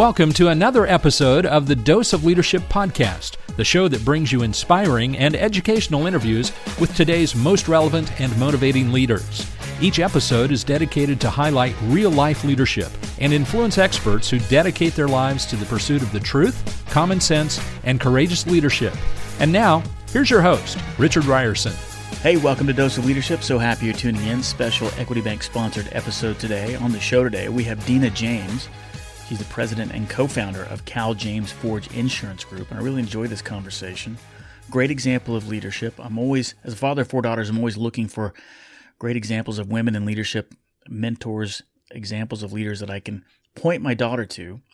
Welcome to another episode of the Dose of Leadership podcast, the show that brings you inspiring and educational interviews with today's most relevant and motivating leaders. Each episode is dedicated to highlight real-life leadership and influence experts who dedicate their lives to the pursuit of the truth, common sense, and courageous leadership. And now, here's your host, Richard Ryerson. Hey, welcome to Dose of Leadership. So happy you're tuning in. Special Equity Bank sponsored episode today. On the show today, we have Dina James. She's the president and co-founder of Cal James Forge Insurance Group, and I really enjoyed this conversation. Great example of leadership. As a father of four daughters, I'm always looking for great examples of women in leadership, mentors, examples of leaders that I can point my daughters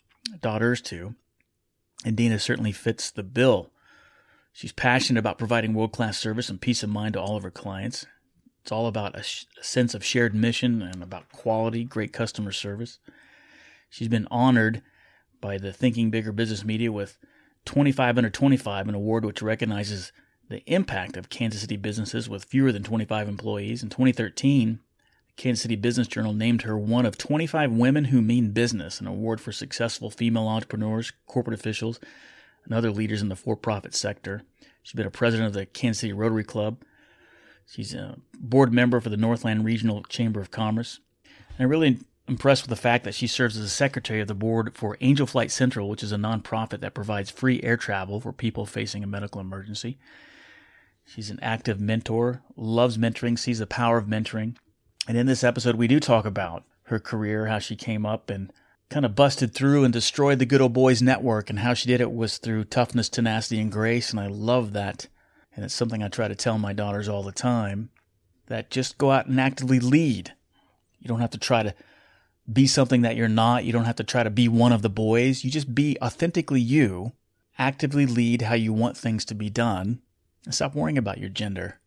to, and Dina certainly fits the bill. She's passionate about providing world-class service and peace of mind to all of her clients. It's all about a sense of shared mission and about quality, great customer service. She's been honored by the Thinking Bigger Business Media with 25 Under 25, an award which recognizes the impact of Kansas City businesses with fewer than 25 employees. In 2013, the Kansas City Business Journal named her one of 25 women who mean business, an award for successful female entrepreneurs, corporate officials, and other leaders in the for-profit sector. She's been a president of the Kansas City Rotary Club. She's a board member for the Northland Regional Chamber of Commerce. And I'm really impressed with the fact that she serves as a secretary of the board for Angel Flight Central, which is a nonprofit that provides free air travel for people facing a medical emergency. She's an active mentor, loves mentoring, sees the power of mentoring. And in this episode, we do talk about her career, how she came up and kind of busted through and destroyed the Good Old Boys Network, and how she did it was through toughness, tenacity, and grace. And I love that. And it's something I try to tell my daughters all the time, that just go out and actively lead. You don't have to try to be something that you're not. You don't have to try to be one of the boys. You just be authentically you, actively lead how you want things to be done, and stop worrying about your gender.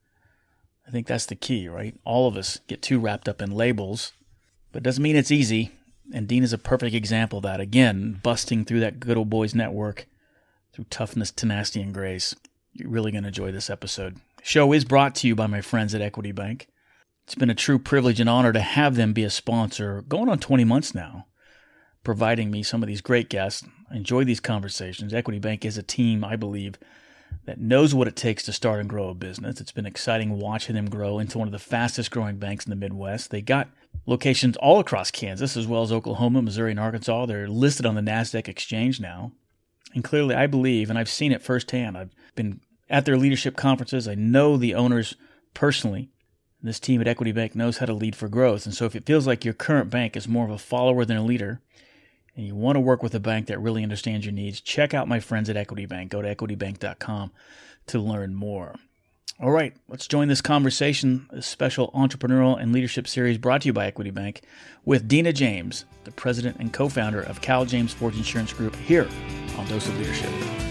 I think that's the key, right? All of us get too wrapped up in labels, but it doesn't mean it's easy. And Dina's a perfect example of that. Again, busting through that Good Old Boys Network through toughness, tenacity, and grace. You're really going to enjoy this episode. The show is brought to you by my friends at Equity Bank. It's been a true privilege and honor to have them be a sponsor going on 20 months now, providing me some of these great guests. I enjoy these conversations. Equity Bank is a team, I believe, that knows what it takes to start and grow a business. It's been exciting watching them grow into one of the fastest growing banks in the Midwest. They got locations all across Kansas, as well as Oklahoma, Missouri, and Arkansas. They're listed on the NASDAQ exchange now. And clearly, I believe, and I've seen it firsthand, I've been at their leadership conferences. I know the owners personally. This team at Equity Bank knows how to lead for growth. And so if it feels like your current bank is more of a follower than a leader, and you want to work with a bank that really understands your needs, check out my friends at Equity Bank. Go to equitybank.com to learn more. All right, let's join this conversation, this special entrepreneurial and leadership series brought to you by Equity Bank with Dina James, the president and co-founder of Cal James Forge Insurance Group, here on Dose of Leadership.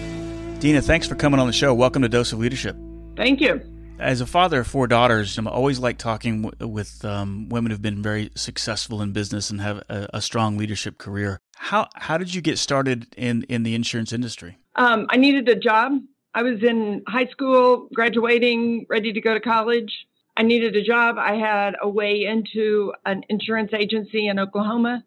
Dina, thanks for coming on the show. Welcome to Dose of Leadership. Thank you. As a father of four daughters, I'm always like talking with women who've been very successful in business and have a strong leadership career. How did you get started in the insurance industry? I needed a job. I was in high school, graduating, ready to go to college. I needed a job. I had a way into an insurance agency in Oklahoma.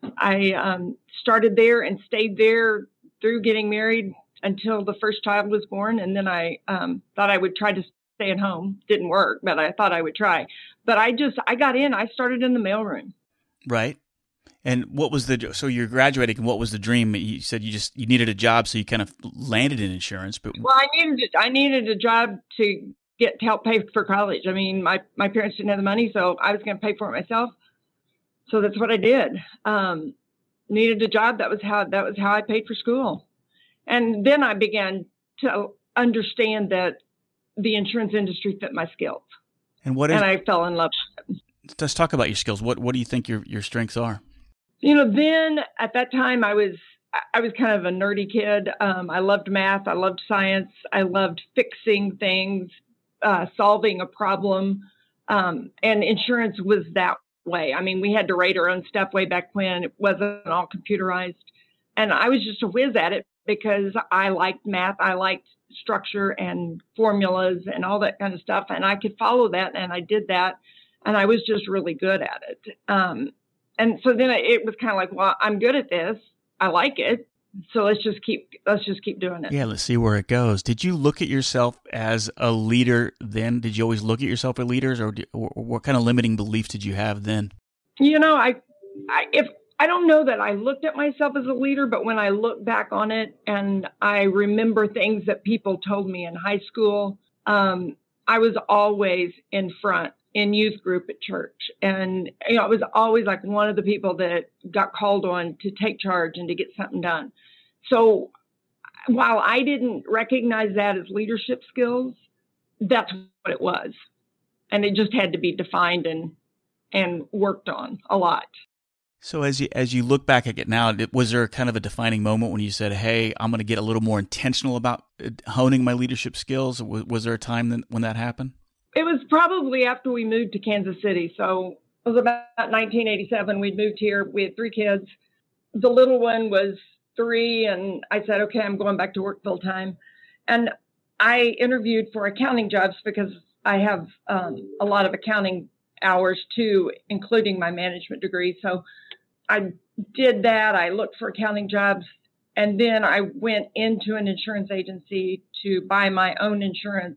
I started there and stayed there through getting married until the first child was born. And then I thought I would try to stay at home. Didn't work, but I thought I would try. But I got in. I started in the mailroom. Right. And what was so you're graduating, and what was the dream? You said you needed a job, so you kind of landed in insurance. But well, I needed a job to help pay for college. I mean, my parents didn't have the money, so I was going to pay for it myself. So that's what I did. Needed a job. That was how I paid for school. And then I began to understand that the insurance industry fit my skills. And I fell in love with it. Let's talk about your skills. What do you think your strengths are? Then at that time I was kind of a nerdy kid. I loved math. I loved science. I loved fixing things, solving a problem. And insurance was that way. I mean, we had to write our own stuff way back when. It wasn't all computerized. And I was just a whiz at it because I liked math. I liked structure and formulas and all that kind of stuff. And I could follow that. And I did that. And I was just really good at it. And so then it was kind of like, well, I'm good at this. I like it. So let's just keep doing it. Yeah, let's see where it goes. Did you look at yourself as a leader then? Did you always look at yourself as leaders, or what kind of limiting beliefs did you have then? I don't know that I looked at myself as a leader, but when I look back on it and I remember things that people told me in high school, I was always in front in youth group at church. And, I was always like one of the people that got called on to take charge and to get something done. So while I didn't recognize that as leadership skills, that's what it was. And it just had to be defined and worked on a lot. So as you look back at it now, was there kind of a defining moment when you said, hey, I'm going to get a little more intentional about honing my leadership skills? Was there a time when that happened? It was probably after we moved to Kansas City. So it was about 1987. We'd moved here. We had 3 kids. The little one was 3, and I said, okay, I'm going back to work full time. And I interviewed for accounting jobs because I have a lot of accounting hours too, including my management degree. So I did that. I looked for accounting jobs, and then I went into an insurance agency to buy my own insurance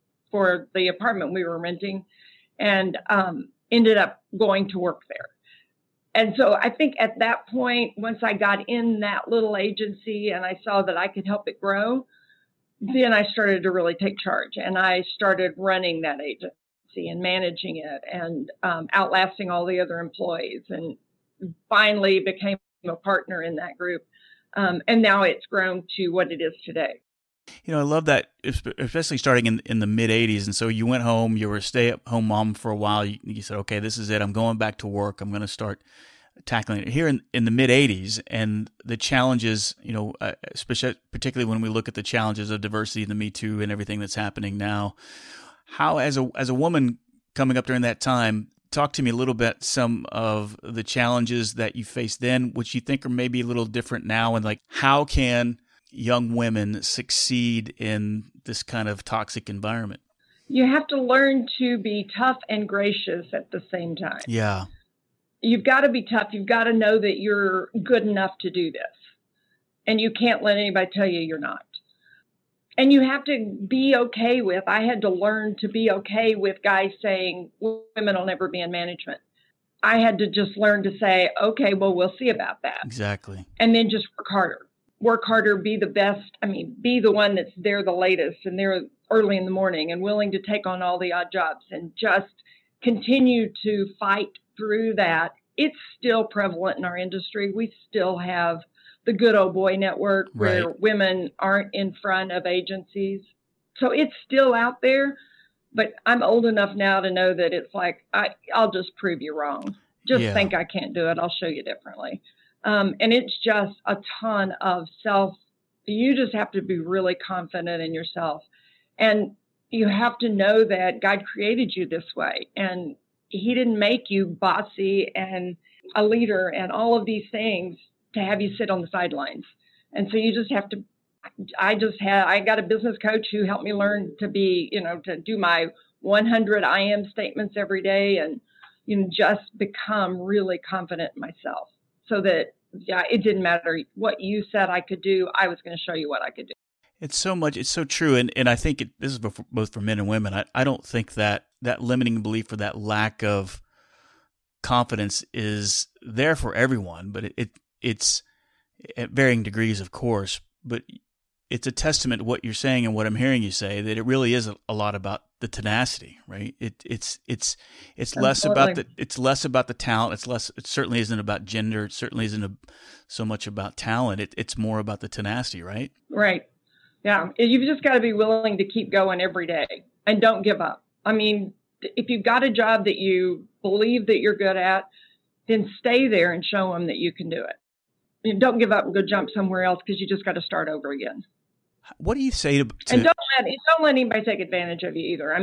for the apartment we were renting, and ended up going to work there. And so I think at that point, once I got in that little agency and I saw that I could help it grow, then I started to really take charge, and I started running that agency and managing it and outlasting all the other employees, and finally became a partner in that group. And now it's grown to what it is today. I love that, especially starting in the mid-'80s. And so you went home, you were a stay-at-home mom for a while. You said, okay, this is it. I'm going back to work. I'm going to start tackling it here in the mid-'80s. And the challenges, especially particularly when we look at the challenges of diversity and the Me Too and everything that's happening now, how, as a woman coming up during that time, talk to me a little bit, some of the challenges that you faced then, which you think are maybe a little different now, and like how can young women succeed in this kind of toxic environment? You have to learn to be tough and gracious at the same time. Yeah. You've got to be tough. You've got to know that you're good enough to do this. And you can't let anybody tell you you're not. And you have to be okay with, I had to learn to be okay with guys saying women will never be in management. I had to just learn to say, okay, well, we'll see about that. Exactly. And then just work harder, be the best. Be the one that's there the latest and there early in the morning and willing to take on all the odd jobs and just continue to fight through that. It's still prevalent in our industry. We still have the good old boy network where women aren't in front of agencies. So it's still out there, but I'm old enough now to know that it's like, I'll just prove you wrong. Think I can't do it. I'll show you differently. And it's just a ton of you just have to be really confident in yourself. And you have to know that God created you this way. And He didn't make you bossy and a leader and all of these things to have you sit on the sidelines. And so you just have to, I got a business coach who helped me learn to be, to do my 100 I am statements every day and, just become really confident in myself so that, it didn't matter what you said I could do. I was going to show you what I could do. It's so true. And I think this is both for men and women. I don't think that limiting belief or that lack of confidence is there for everyone, but it's at varying degrees, of course, but it's a testament to what you're saying and what I'm hearing you say, that it really is a lot about the tenacity, right? It's less about the talent. It certainly isn't about gender. It certainly isn't so much about talent. It's more about the tenacity, right? Right. Yeah. You've just got to be willing to keep going every day and don't give up. If you've got a job that you believe that you're good at, then stay there and show them that you can do it. And don't give up and go jump somewhere else because you just got to start over again. What do you say to and don't let anybody take advantage of you either.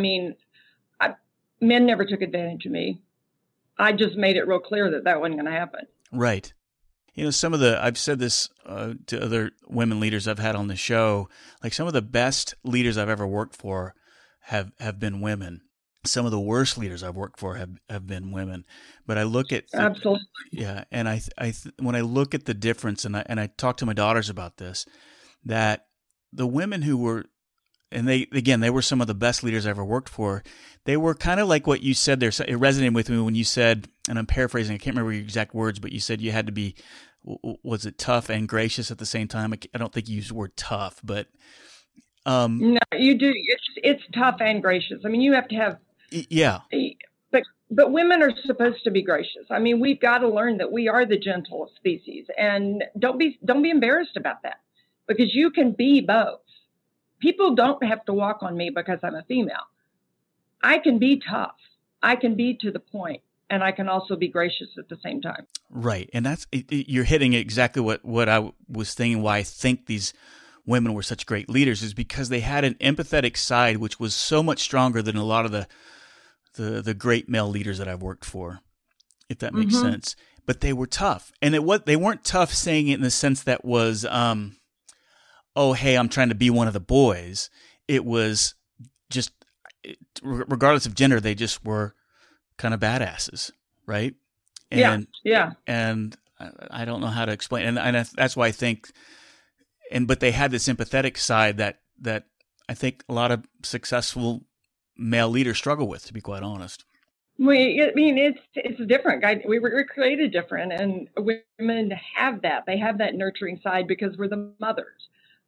Men never took advantage of me. I just made it real clear that wasn't going to happen. Right. I've said this to other women leaders I've had on the show, like some of the best leaders I've ever worked for have been women. some of the worst leaders I've worked for have been women. But I look at Absolutely. Yeah, and when I look at the difference, and I talk to my daughters about this, that the women who were, and they were some of the best leaders I ever worked for. They were kind of like what you said there. So it resonated with me when you said, and I'm paraphrasing, I can't remember your exact words, but you said you had to be, was it tough and gracious at the same time? I don't think you used the word tough, but no, you do. It's tough and gracious. I mean, you have to have. Yeah. But women are supposed to be gracious. I mean, we've got to learn that we are the gentle species, and don't be embarrassed about that, because you can be both. People don't have to walk on me because I'm a female. I can be tough. I can be to the point, and I can also be gracious at the same time. Right, and that's you're hitting exactly what I was thinking. Why I think these women were such great leaders is because they had an empathetic side, which was so much stronger than a lot of the great male leaders that I've worked for, if that makes sense. But they were tough, and they weren't tough saying it in the sense that was, oh, hey, I'm trying to be one of the boys. It was just, regardless of gender, they just were kind of badasses, right? And, yeah. And I don't know how to explain, and that's why I think, but they had this empathetic side that I think a lot of successful male leaders struggle with, to be quite honest. It's different. We were created different, and women have that. They have that nurturing side because we're the mothers.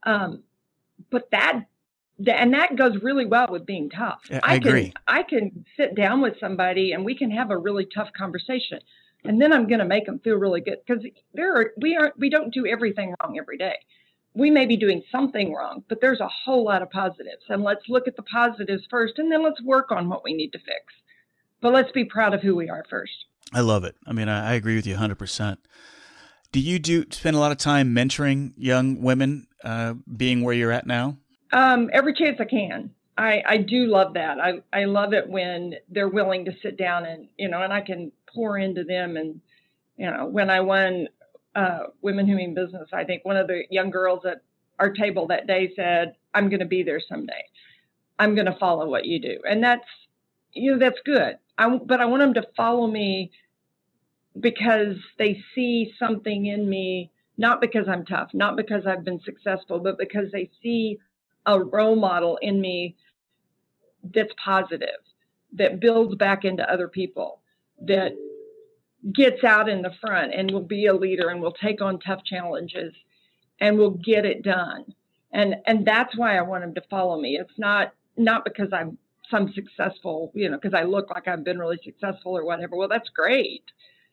But that goes really well with being tough. I agree. I can sit down with somebody and we can have a really tough conversation, and then I'm going to make them feel really good, because we don't do everything wrong every day. We may be doing something wrong, but there's a whole lot of positives, and let's look at the positives first, and then let's work on what we need to fix. But let's be proud of who we are first. I love it. I mean, I agree with you 100%. Do you spend a lot of time mentoring young women, being where you're at now? Every chance I can. I do love that. I love it when they're willing to sit down and I can pour into them. And, when I won Women Who Mean Business, I think one of the young girls at our table that day said, I'm going to be there someday. I'm going to follow what you do. And that's good. But I want them to follow me because they see something in me, not because I'm tough, not because I've been successful, but because they see a role model in me that's positive, that builds back into other people, that gets out in the front and will be a leader and will take on tough challenges and will get it done. And that's why I want them to follow me. It's not because I'm some successful, because I look like I've been really successful or whatever. Well, that's great.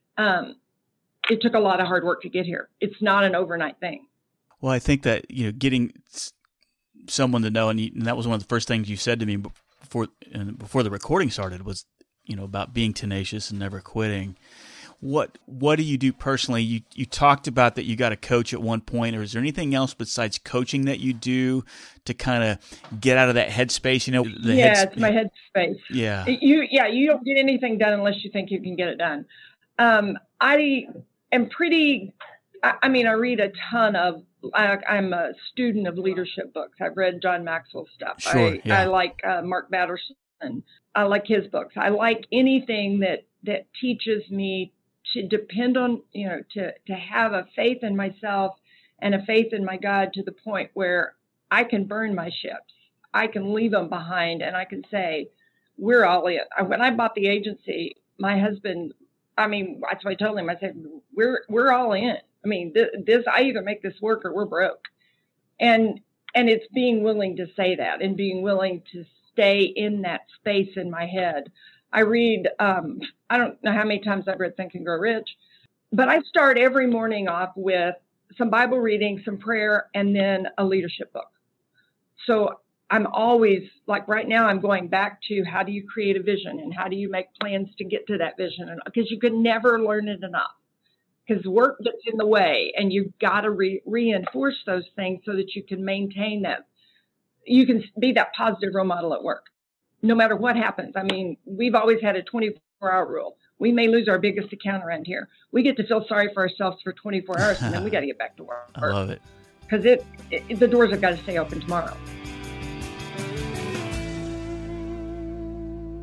It took a lot of hard work to get here. It's not an overnight thing. Well, I think that, getting someone to know, and that was one of the first things you said to me before the recording started was, about being tenacious and never quitting. What do you do personally? You talked about that you got a coach at one point, or is there anything else besides coaching that you do to kind of get out of that headspace? It's my headspace. Yeah. You don't get anything done unless you think you can get it done. I am pretty, I read a ton of, I'm a student of leadership books. I've read John Maxwell's stuff. Sure, I like Mark Batterson. I like his books. I like anything that teaches me to depend on, to have a faith in myself and a faith in my God to the point where I can burn my ships. I can leave them behind, and I can say, we're all in. When I bought the agency, my husband, that's what I told him. I said, we're all in. This, I either make this work or we're broke. And it's being willing to say that and being willing to stay in that space in my head. I read, I don't know how many times I've read Think and Grow Rich, but I start every morning off with some Bible reading, some prayer, and then a leadership book. So I'm always, like right now, I'm going back to how do you create a vision and how do you make plans to get to that vision? Because you can never learn it enough, because work gets in the way, and you've got to reinforce those things so that you can maintain that. You can be that positive role model at work, no matter what happens. We've always had a 24-hour rule. We may lose our biggest account around here. We get to feel sorry for ourselves for 24 hours, and then we got to get back to work. I love it. Because the doors have got to stay open tomorrow.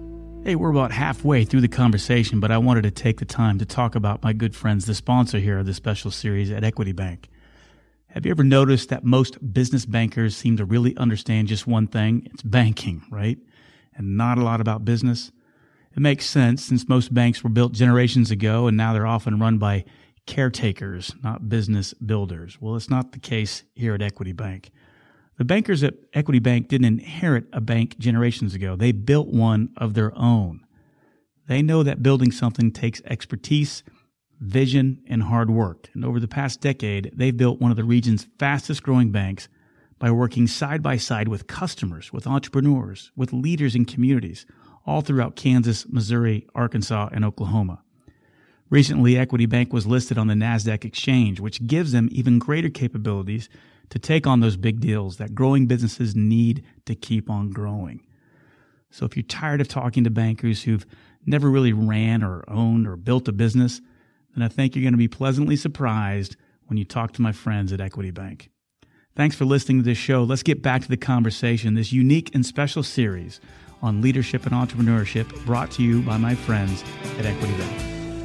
Hey, we're about halfway through the conversation, but I wanted to take the time to talk about my good friends, the sponsor here of this special series at Equity Bank. Have you ever noticed that most business bankers seem to really understand just one thing? It's banking, right? And not a lot about business. It makes sense since most banks were built generations ago and now they're often run by caretakers, not business builders. Well, it's not the case here at Equity Bank. The bankers at Equity Bank didn't inherit a bank generations ago. They built one of their own. They know that building something takes expertise, vision, and hard work. And over the past decade, they've built one of the region's fastest growing banks by working side by side with customers, with entrepreneurs, with leaders in communities, all throughout Kansas, Missouri, Arkansas, and Oklahoma. Recently, Equity Bank was listed on the NASDAQ exchange, which gives them even greater capabilities to take on those big deals that growing businesses need to keep on growing. So if you're tired of talking to bankers who've never really ran or owned or built a business, then I think you're going to be pleasantly surprised when you talk to my friends at Equity Bank. Thanks for listening to this show. Let's get back to the conversation, this unique and special series on leadership and entrepreneurship brought to you by my friends at Equity Bank.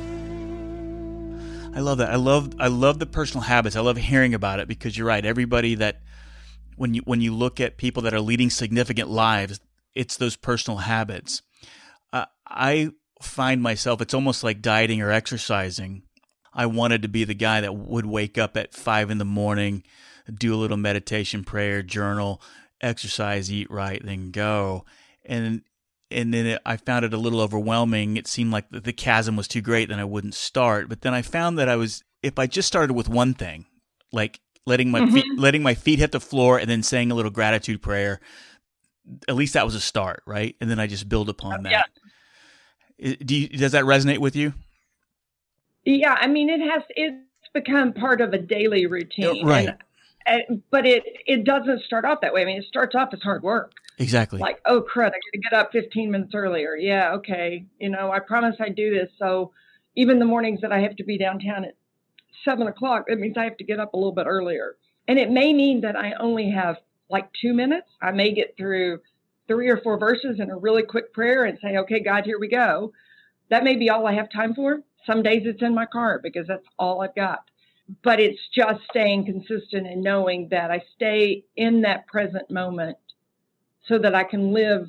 I love that. I love the personal habits. I love hearing about it because you're right. Everybody that when you look at people that are leading significant lives, it's those personal habits. I find myself, it's almost like dieting or exercising. I wanted to be the guy that would wake up at 5 a.m, do a little meditation, prayer, journal, exercise, eat right, then go. And then I found it a little overwhelming. It seemed like the chasm was too great, then I wouldn't start. But then I found that if I just started with one thing, like letting my feet hit the floor and then saying a little gratitude prayer, at least that was a start, right? And then I just build upon that. Yeah. Does that resonate with you? Yeah, I mean, it's become part of a daily routine, right? But it doesn't start off that way. I mean, it starts off as hard work. Exactly. Like, oh, crud, I got to get up 15 minutes earlier. Yeah, okay. I promised I'd do this. So even the mornings that I have to be downtown at 7 o'clock, it means I have to get up a little bit earlier. And it may mean that I only have like 2 minutes. I may get through 3 or 4 verses in a really quick prayer and say, okay, God, here we go. That may be all I have time for. Some days it's in my car because that's all I've got. But it's just staying consistent and knowing that I stay in that present moment so that I can live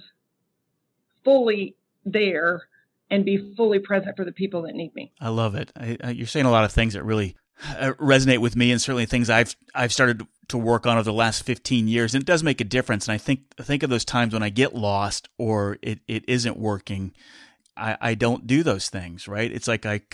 fully there and be fully present for the people that need me. I love it. You're saying a lot of things that really resonate with me, and certainly things I've started to work on over the last 15 years. And it does make a difference. And I think of those times when I get lost or it isn't working. I don't do those things, right? It's like I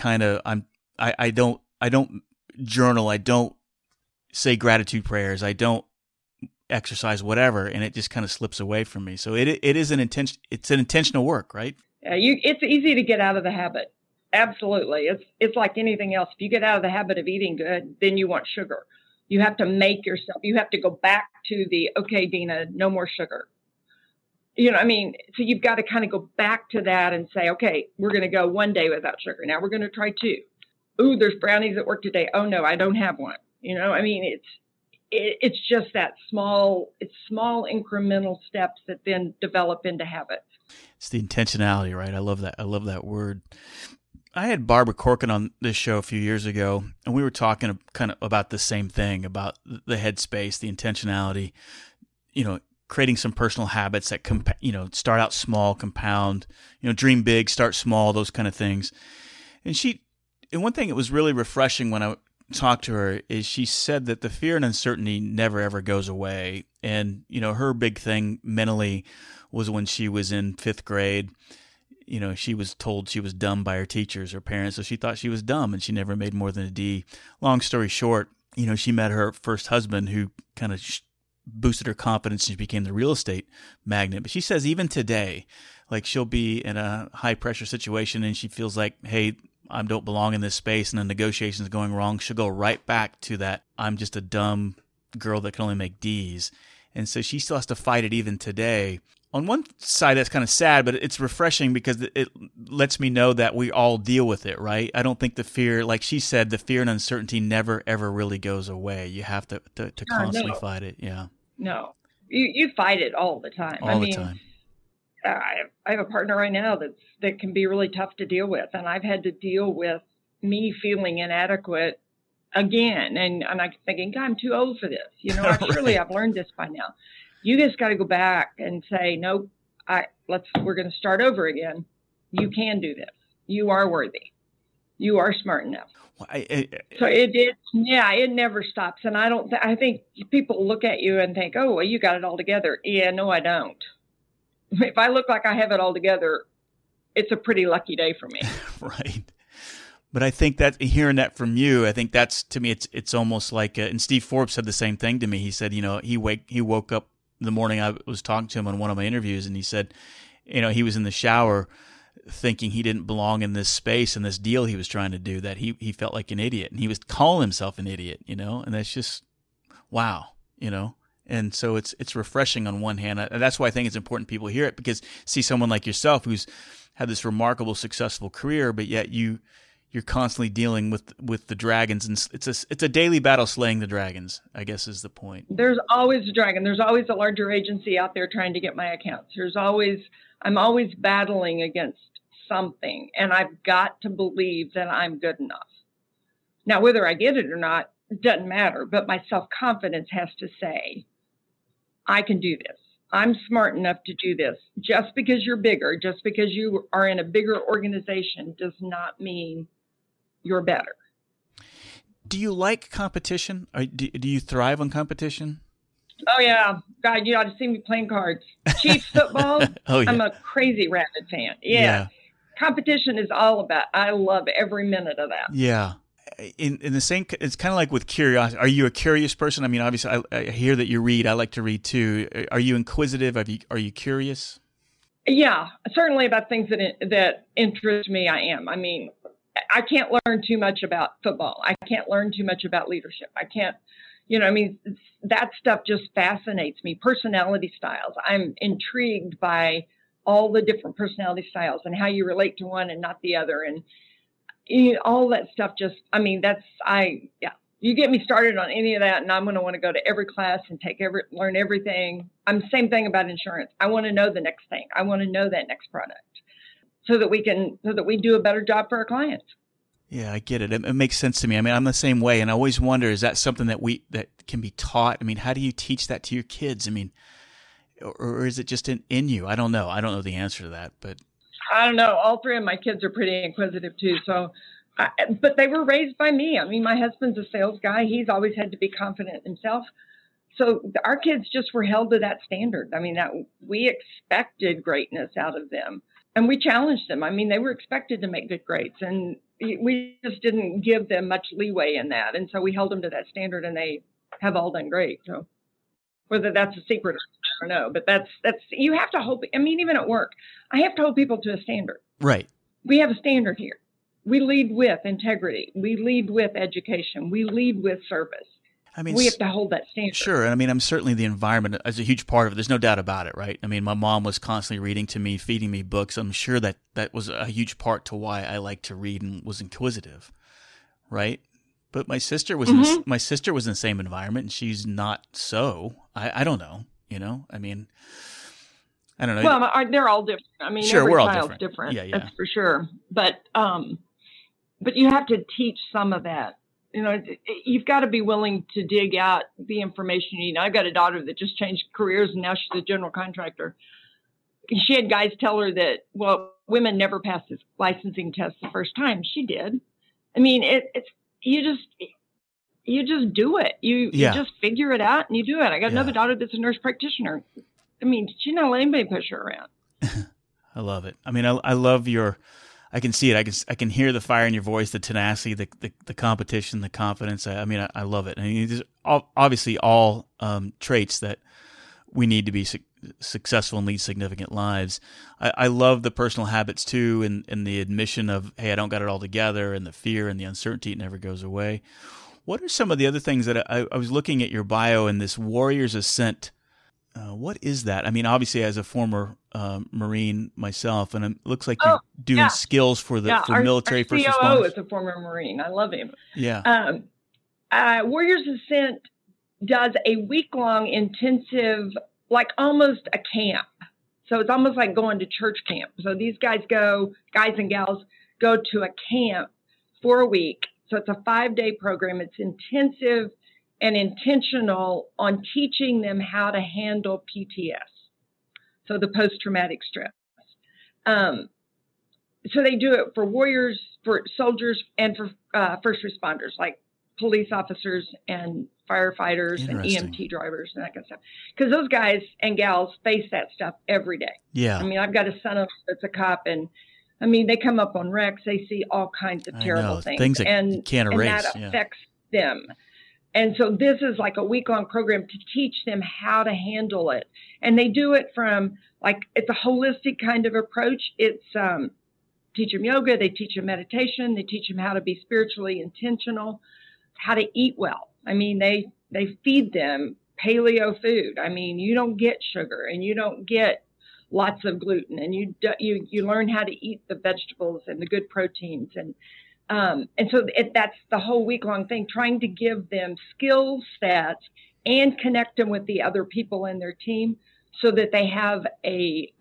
don't journal. I don't say gratitude prayers. I don't exercise, whatever, and it just kind of slips away from me. So it is it's an intentional work, right? Yeah, it's easy to get out of the habit. Absolutely. It's like anything else. If you get out of the habit of eating good, then you want sugar. You have to make yourself, you have to go back to okay, Dina, no more sugar. So you've got to kind of go back to that and say, okay, we're going to go 1 day without sugar. Now we're going to try 2. Ooh, there's brownies at work today. Oh no, I don't have one. It's just that small incremental steps that then develop into habits. It's the intentionality, right? I love that word. I had Barbara Corcoran on this show a few years ago, and we were talking kind of about the same thing, about the headspace, the intentionality, creating some personal habits that, start out small, compound, dream big, start small, those kind of things. And one thing that was really refreshing when I talked to her is she said that the fear and uncertainty never, ever goes away. And, her big thing mentally was when she was in 5th grade, she was told she was dumb by her teachers, her parents, so she thought she was dumb and she never made more than a D. Long story short, she met her first husband who kind of boosted her confidence and she became the real estate magnate. But she says even today, like she'll be in a high pressure situation and she feels like, hey, I don't belong in this space and the negotiation's going wrong. She'll go right back to that, I'm just a dumb girl that can only make D's. And so she still has to fight it even today. On one side, that's kind of sad, but it's refreshing because it lets me know that we all deal with it, right? I don't think the fear, like she said, the fear and uncertainty never, ever really goes away. You have to constantly fight it. Yeah. No, you fight it all the time. All the time. I have a partner right now that can be really tough to deal with, and I've had to deal with me feeling inadequate again, and I'm thinking, God, I'm too old for this. Surely I've learned this by now. You just got to go back and say, nope, we're going to start over again. You can do this. You are worthy. You are smart enough. So it never stops. And I think people look at you and think, oh, well, you got it all together. Yeah, no, I don't. If I look like I have it all together, it's a pretty lucky day for me. Right. But I think that hearing that from you, I think that's, to me, it's almost like, and Steve Forbes said the same thing to me. He said, he woke up the morning I was talking to him on one of my interviews, and he said, he was in the shower thinking he didn't belong in this space and this deal he was trying to do, that he felt like an idiot, and he was calling himself an idiot, and that's just, wow, And so it's refreshing on one hand. And that's why I think it's important people hear it, because see someone like yourself who's had this remarkable, successful career, but yet you're constantly dealing with the dragons, and it's a daily battle slaying the dragons, I guess is the point. There's always a dragon. There's always a larger agency out there trying to get my accounts. I'm always battling against something, and I've got to believe that I'm good enough. Now, whether I get it or not, it doesn't matter, but my self-confidence has to say, I can do this. I'm smart enough to do this. Just because you're bigger, just because you are in a bigger organization does not mean you're better. Do you like competition? Do you thrive on competition? Oh, yeah. God, you ought to see me playing cards. Chiefs football, oh, yeah. I'm a crazy Rapid fan. Yeah. Competition is all about, I love every minute of that. Yeah. In the same, it's kind of like with curiosity. Are you a curious person? I mean, obviously, I hear that you read. I like to read too. Are you inquisitive? Are you curious? Yeah, certainly about things that interest me. I am. I mean, I can't learn too much about football. I can't learn too much about leadership. I can't, that stuff just fascinates me. Personality styles. I'm intrigued by all the different personality styles and how you relate to one and not the other. And all that stuff you get me started on any of that, and I'm going to want to go to every class and learn everything. I'm the same thing about insurance. I want to know the next thing. I want to know that next product so that we do a better job for our clients. Yeah, I get it. It makes sense to me. I mean, I'm the same way, and I always wonder, is that something that can be taught? I mean, how do you teach that to your kids? I mean, or is it just in you? I don't know. I don't know the answer to that, but I don't know. All three of my kids are pretty inquisitive too. So, but they were raised by me. I mean, my husband's a sales guy. He's always had to be confident himself. So our kids just were held to that standard. I mean, that we expected greatness out of them, and we challenged them. I mean, they were expected to make good grades, and we just didn't give them much leeway in that. And so we held them to that standard, and they have all done great. So whether that's a secret, I don't know, but that's you have to hold. I mean, even at work, I have to hold people to a standard. Right. We have a standard here. We lead with integrity. We lead with education. We lead with service. I mean, we have to hold that standard. Sure. And I mean, I'm certainly the environment is a huge part of it. There's no doubt about it, right? I mean, my mom was constantly reading to me, feeding me books. I'm sure that was a huge part to why I liked to read and was inquisitive, right? But my sister was in the same environment, and she's not so. I don't know, I mean, I don't know. Well, they're all different. I mean, sure, every we're all child's different. Yeah. That's for sure. But you have to teach some of that. You've got to be willing to dig out the information you need. I've got a daughter that just changed careers, and now she's a general contractor. She had guys tell her that, well, women never pass this licensing test the first time. She did. I mean, you just do it. You just figure it out and you do it. I got another daughter that's a nurse practitioner. I mean, she don't let anybody push her around. I love it. I mean, I love I can see it. I can hear the fire in your voice, the tenacity, the competition, the confidence. I mean, I love it. I mean, there's obviously all traits that we need to be successful and lead significant lives. I love the personal habits too, and the admission of, hey, I don't got it all together, and the fear and the uncertainty, it never goes away. What are some of the other things that I was looking at your bio and this Warrior's Ascent? What is that? I mean, obviously, as a former Marine myself, and it looks like you're doing skills for the military first responders. Our COO is a former Marine. I love him. Yeah. Warrior's Ascent does a week-long intensive, like almost a camp. So it's almost like going to church camp. So these guys and gals go to a camp for a week. So it's a 5-day program. It's intensive and intentional on teaching them how to handle PTS. So the post-traumatic stress. So they do it for warriors, for soldiers, and for first responders, like police officers and firefighters and EMT drivers and that kind of stuff. Because those guys and gals face that stuff every day. Yeah. I mean, I've got a son that's a cop, and I mean, they come up on wrecks. They see all kinds of terrible things that you can't erase. And that affects them. And so this is like a week-long program to teach them how to handle it. And they do it from, like, it's a holistic kind of approach. It's teach them yoga, they teach them meditation, they teach them how to be spiritually intentional, how to eat well. I mean, they feed them paleo food. I mean, you don't get sugar and you don't get lots of gluten, and you learn how to eat the vegetables and the good proteins. And so that's the whole week-long thing, trying to give them skill sets and connect them with the other people in their team so that they have a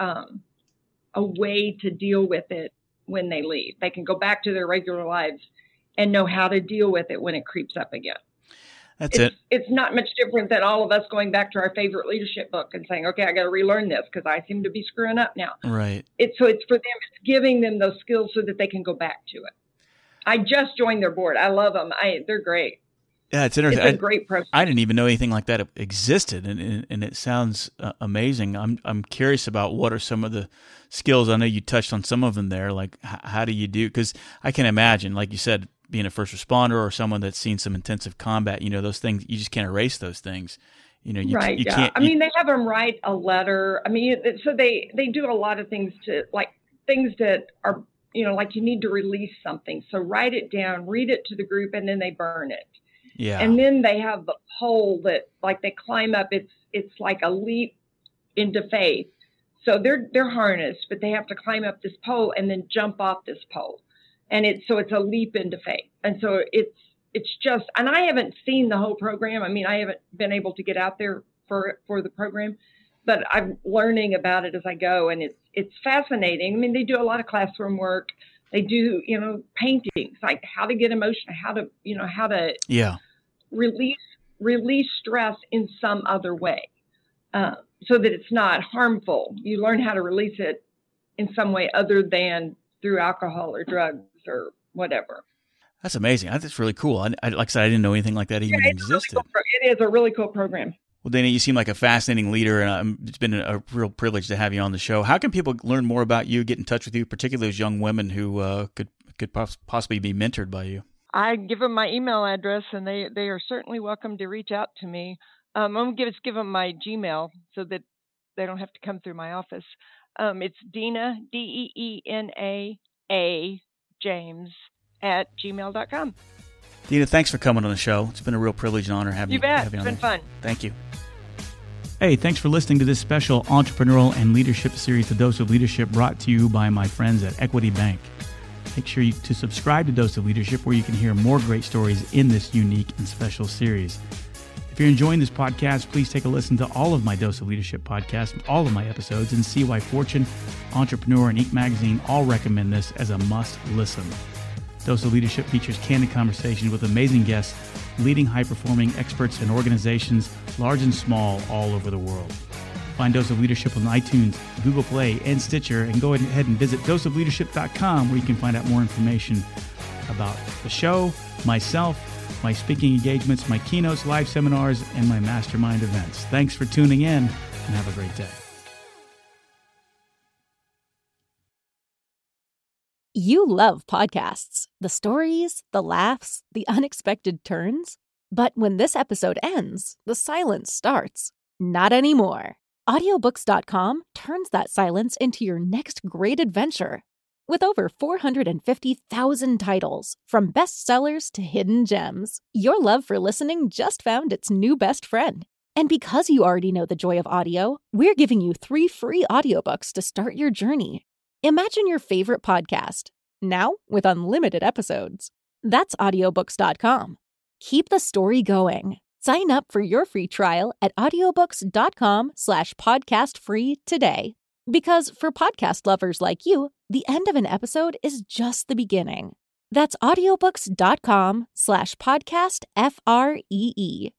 way to deal with it when they leave. They can go back to their regular lives and know how to deal with it when it creeps up again. It's not much different than all of us going back to our favorite leadership book and saying, okay, I got to relearn this because I seem to be screwing up now. Right. It's for them, it's giving them those skills so that they can go back to it. I just joined their board. I love them. They're great. Yeah, it's interesting. It's a great program. I didn't even know anything like that existed, and it sounds amazing. I'm curious about what are some of the skills. I know you touched on some of them there. Like, how do you do? Because I can imagine, like you said, being a first responder or someone that's seen some intensive combat. You know, those things you just can't erase those things. You know, you can't. I mean, they have them write a letter. I mean, so they do a lot of things to, like, things that are, you know, like you need to release something. So write it down, read it to the group, and then they burn it. Yeah. And then they have the pole that, like, they climb up. It's like a leap into faith. So they're harnessed, but they have to climb up this pole and then jump off this pole. And it's a leap into faith. And so it's just, and I haven't seen the whole program. I mean, I haven't been able to get out there for the program, but I'm learning about it as I go, and it's fascinating. I mean, they do a lot of classroom work. They do, you know, paintings, like how to get emotional, how to release stress in some other way, so that it's not harmful. You learn how to release it in some way other than through alcohol or drugs or whatever. That's amazing. That's really cool. Like I said, I didn't know anything like that even existed. Really cool. It is a really cool program. Well, Dana, you seem like a fascinating leader, and it's been a real privilege to have you on the show. How can people learn more about you, get in touch with you, particularly those young women who could possibly be mentored by you? I give them my email address, and they are certainly welcome to reach out to me. I'm going to give them my Gmail so that they don't have to come through my office. It's Deena, DEENA, James @gmail.com. Deena, thanks for coming on the show. It's been a real privilege and honor having you on. It's been fun. Thank you. Hey, thanks for listening to this special entrepreneurial and leadership series, The Dose of Leadership, brought to you by my friends at Equity Bank. Make sure to subscribe to Dose of Leadership, where you can hear more great stories in this unique and special series. If you're enjoying this podcast, please take a listen to all of my Dose of Leadership podcasts, all of my episodes, and see why Fortune, Entrepreneur, and Inc. magazine all recommend this as a must listen. Dose of Leadership features candid conversations with amazing guests, leading high-performing experts and organizations, large and small, all over the world. Find Dose of Leadership on iTunes, Google Play, and Stitcher, and go ahead and visit doseofleadership.com, where you can find out more information about the show, myself, my speaking engagements, my keynotes, live seminars, and my mastermind events. Thanks for tuning in, and have a great day. You love podcasts, the stories, the laughs, the unexpected turns. But when this episode ends, the silence starts. Not anymore. Audiobooks.com turns that silence into your next great adventure. With over 450,000 titles, from bestsellers to hidden gems, your love for listening just found its new best friend. And because you already know the joy of audio, we're giving you 3 free audiobooks to start your journey. Imagine your favorite podcast, now with unlimited episodes. That's audiobooks.com. Keep the story going. Sign up for your free trial at audiobooks.com/podcastfree today. Because for podcast lovers like you, the end of an episode is just the beginning. That's audiobooks.com/podcastFREE.